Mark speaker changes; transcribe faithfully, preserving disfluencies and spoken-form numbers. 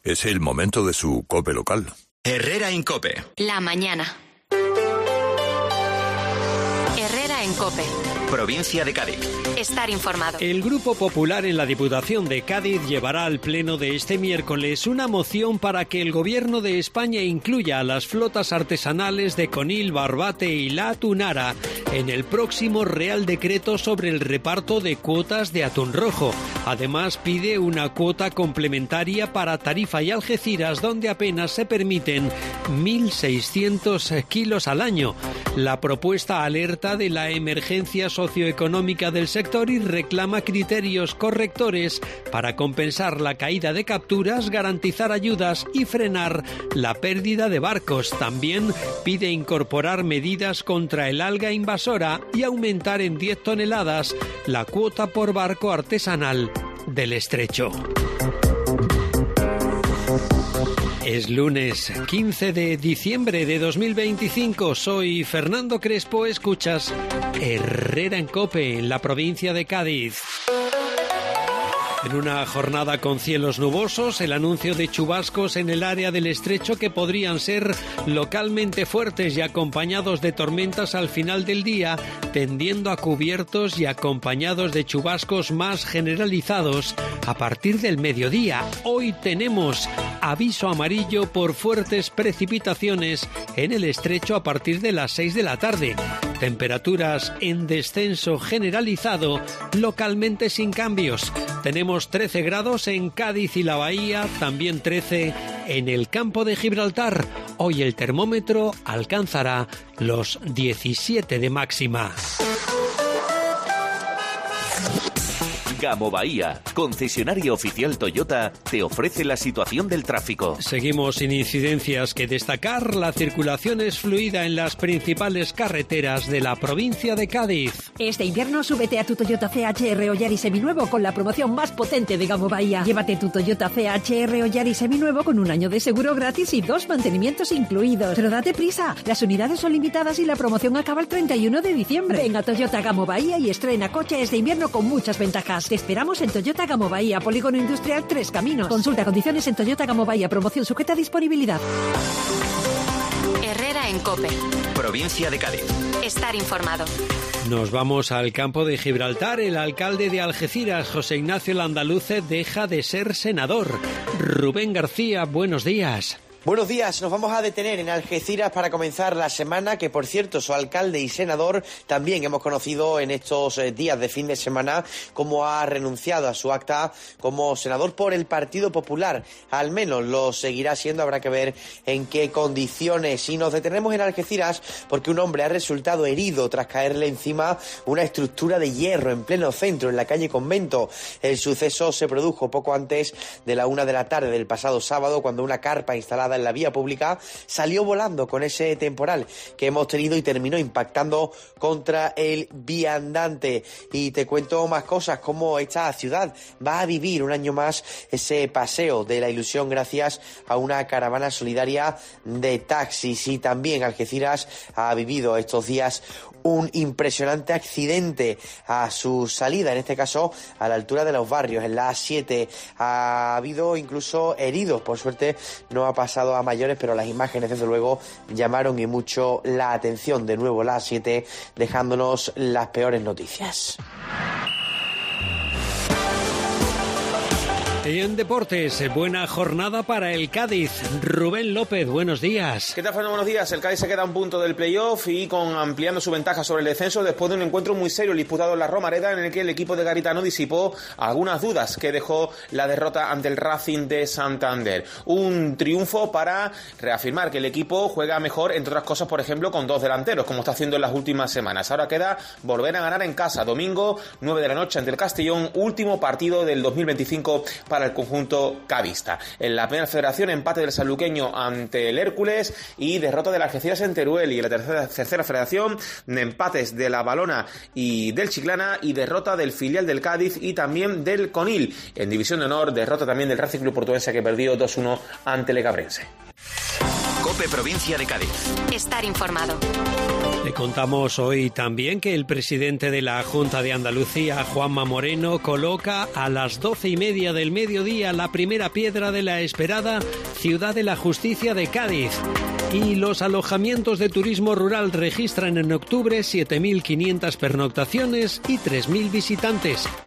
Speaker 1: Es el momento de su COPE local.
Speaker 2: Herrera en COPE.
Speaker 3: La mañana. Herrera en COPE.
Speaker 2: Provincia de Cádiz.
Speaker 3: Estar informado.
Speaker 4: El Grupo Popular en la Diputación de Cádiz llevará al Pleno de este miércoles una moción para que el Gobierno de España incluya a las flotas artesanales de Conil, Barbate y La Atunara en el próximo Real Decreto sobre el reparto de cuotas de atún rojo. Además, pide una cuota complementaria para Tarifa y Algeciras, donde apenas se permiten mil seiscientos kilos al año. La propuesta alerta de la emergencia socioeconómica del sector y reclama criterios correctores para compensar la caída de capturas, garantizar ayudas y frenar la pérdida de barcos. También pide incorporar medidas contra el alga invasora y aumentar en diez toneladas la cuota por barco artesanal del estrecho. Es lunes quince de diciembre de dos mil veinticinco. Soy Fernando Crespo. Escuchas Herrera en COPE, en la provincia de Cádiz. En una jornada con cielos nubosos, el anuncio de chubascos en el área del estrecho que podrían ser localmente fuertes y acompañados de tormentas al final del día, tendiendo a cubiertos y acompañados de chubascos más generalizados a partir del mediodía. Hoy tenemos aviso amarillo por fuertes precipitaciones en el estrecho a partir de las seis de la tarde. Temperaturas en descenso generalizado, localmente sin cambios. Tenemos trece grados en Cádiz y la Bahía, también trece en el campo de Gibraltar. Hoy el termómetro alcanzará los diecisiete de máxima.
Speaker 5: Gamo Bahía, concesionario oficial Toyota, te ofrece la situación del tráfico.
Speaker 4: Seguimos sin incidencias que destacar. La circulación es fluida en las principales carreteras de la provincia de Cádiz.
Speaker 6: Este invierno súbete a tu Toyota C H R o Yaris seminuevo con la promoción más potente de Gamo Bahía. Llévate tu Toyota C H R o Yaris seminuevo con un año de seguro gratis y dos mantenimientos incluidos. Pero date prisa, las unidades son limitadas y la promoción acaba el treinta y uno de diciembre. Ven a Toyota Gamo Bahía y estrena coche este invierno con muchas ventajas. Te esperamos en Toyota Gamo Bahía, Polígono Industrial Tres Caminos. Consulta condiciones en Toyota Gamo Bahía, promoción sujeta a disponibilidad.
Speaker 3: Herrera en COPE.
Speaker 2: Provincia de Cádiz.
Speaker 3: Estar informado.
Speaker 4: Nos vamos al campo de Gibraltar. El alcalde de Algeciras, José Ignacio Landaluce, deja de ser senador. Rubén García, buenos días.
Speaker 7: Buenos días, nos vamos a detener en Algeciras para comenzar la semana que, por cierto, su alcalde y senador también hemos conocido en estos días de fin de semana cómo ha renunciado a su acta como senador por el Partido Popular. Al menos lo seguirá siendo, habrá que ver en qué condiciones. Y nos detenemos en Algeciras porque un hombre ha resultado herido tras caerle encima una estructura de hierro en pleno centro, en la calle Convento. El suceso se produjo poco antes de la una de la tarde del pasado sábado, cuando una carpa instalada en la vía pública salió volando con ese temporal que hemos tenido y terminó impactando contra el viandante. Y te cuento más cosas, como esta ciudad va a vivir un año más ese paseo de la ilusión gracias a una caravana solidaria de taxis. Y también Algeciras ha vivido estos días un impresionante accidente a su salida, en este caso a la altura de los barrios, en la A siete. Ha habido incluso heridos, por suerte no ha pasado a mayores, pero las imágenes desde luego llamaron y mucho la atención. De nuevo la A siete dejándonos las peores noticias.
Speaker 4: Y en deportes, buena jornada para el Cádiz. Rubén López, buenos días.
Speaker 8: ¿Qué tal, Fernando? Buenos días. El Cádiz se queda a un punto del playoff y con ampliando su ventaja sobre el descenso después de un encuentro muy serio disputado en la Romareda, en el que el equipo de Garitano disipó algunas dudas que dejó la derrota ante el Racing de Santander. Un triunfo para reafirmar que el equipo juega mejor, entre otras cosas, por ejemplo, con dos delanteros, como está haciendo en las últimas semanas. Ahora queda volver a ganar en casa, domingo, nueve de la noche ante el Castellón, último partido del dos mil veinticinco para el conjunto cadista. En la primera federación, empate del sanluqueño ante el Hércules y derrota del Algeciras en Teruel. Y en la tercera, tercera federación, empates de la Balona y del Chiclana y derrota del filial del Cádiz y también del Conil. En división de honor, derrota también del Racing Club Portuense, que perdió dos uno ante el Legabrense.
Speaker 2: COPE Provincia de Cádiz.
Speaker 3: Estar informado.
Speaker 4: Te contamos hoy también que el presidente de la Junta de Andalucía, Juanma Moreno, coloca a las doce y media del mediodía la primera piedra de la esperada Ciudad de la Justicia de Cádiz. Y los alojamientos de turismo rural registran en octubre siete mil quinientas pernoctaciones y tres mil visitantes.